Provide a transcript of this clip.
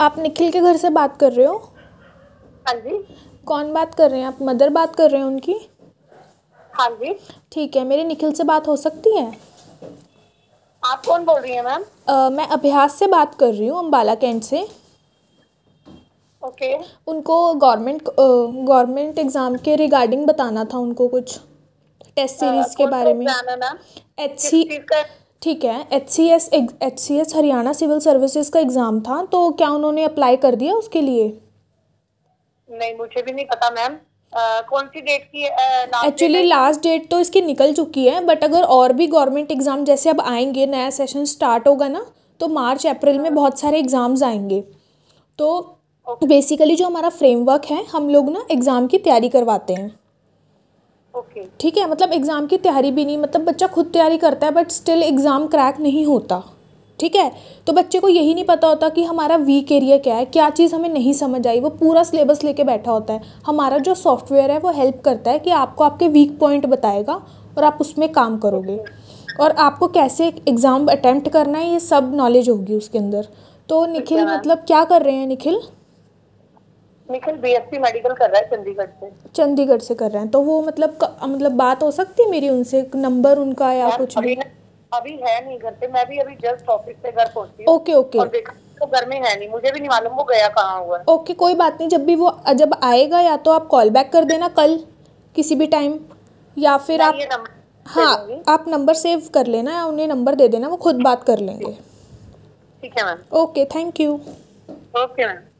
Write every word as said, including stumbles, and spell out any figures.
आप निखिल के घर से बात कर रहे हो? हाँ जी। कौन बात कर रहे हैं आप? मदर बात कर रहे हैं उनकी? हाँ जी। ठीक है, मेरी निखिल से बात हो सकती है? आप कौन बोल रही हैं मैम? अ, मैं अभ्यास से बात कर रही हूँ, अम्बाला कैंट से। ओके। उनको गवर्नमेंट गवर्नमेंट एग्ज़ाम के रिगार्डिंग बताना था उनको कुछ टेस्ट अ, सीरीज़ के कौन सा बारे में। एग्जाम है मैम? एच किस सी चीज़ का? ठीक है, H C S H C S Haryana civil services का एग्ज़ाम था, तो क्या उन्होंने अप्लाई कर दिया उसके लिए? नहीं, मुझे भी नहीं पता मैम। अ, कौन सी डेट की लास्ट डेट एक्चुअली है इसकी? लास्ट डेट तो इसकी निकल चुकी है, बट अगर और भी गवर्नमेंट एग्ज़ाम जैसे अब आएंगे, नया सेशन स्टार्ट होगा ना, तो मार्च अप्रैल में बहुत सारे एग्ज़ाम्स आएंगे। तो ओके। बेसिकली जो हमारा फ्रेमवर्क है, हम लोग ना एग्ज़ाम की तैयारी करवाते हैं। ओके। ठीक है, मतलब एग्ज़ाम की तैयारी भी नहीं, मतलब बच्चा खुद तैयारी करता है बट स्टिल एग्ज़ाम क्रैक नहीं होता। ठीक है, तो बच्चे को यही नहीं पता होता कि हमारा वीक एरिया क्या है, क्या चीज़ हमें नहीं समझ आई। वो पूरा सिलेबस लेके बैठा होता है। हमारा जो सॉफ्टवेयर है वो हेल्प करता है कि आपको आपके वीक पॉइंट बताएगा और आप उसमें काम करोगे, ओके। और आपको कैसे एग्ज़ाम अटैम्प्ट करना है ये सब नॉलेज होगी उसके अंदर। तो ठीक है निखिल मैम। मतलब क्या कर रहे हैं निखिल? निखिल बीएससी मेडिकल कर रहा है चंडीगढ़ से। चंडीगढ़ से कर रहे हैं, तो वो मतलब क- मतलब बात हो सकती है मेरी उनसे, नंबर उनका या मैम कुछ अभी भी? अभी है नहीं घर पे, मैं भी अभी जस्ट ऑफिस से घर पहुंची हूँ। Okay okay. और देखा तो घर में है नहीं, मुझे भी नहीं मालूम वो गया कहाँ हुआ है। ओके, कोई बात नहीं, जब भी वो जब आएगा या तो आप कॉल बैक कर देना कल किसी भी टाइम, या फिर मैं आप, ये नंबर दे हाँ, दूंगी। आप नंबर सेव कर लेना या उन्हें नंबर दे देना, वो खुद बात कर लेंगे। ठीक है ma'am. Okay, thank you. Okay ma'am.